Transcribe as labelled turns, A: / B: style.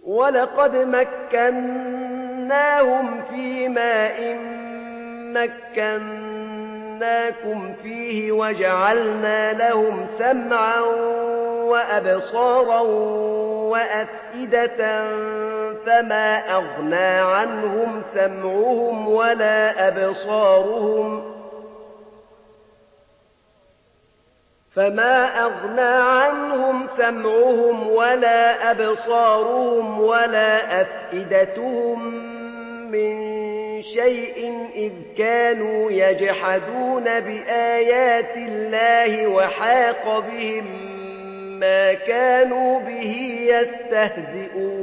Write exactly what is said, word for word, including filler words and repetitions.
A: ولقد مكناهم في ماء مكناكم فيه وجعلنا لهم سمعا وأبصارا وأفئدة فما أغنى عنهم سمعهم ولا أبصارهم فما أغنى عنهم سمعهم ولا أبصارهم ولا أفئدتهم من شيء إذ كانوا يجحدون بآيات الله وحاق بهم ما كانوا به يستهزئون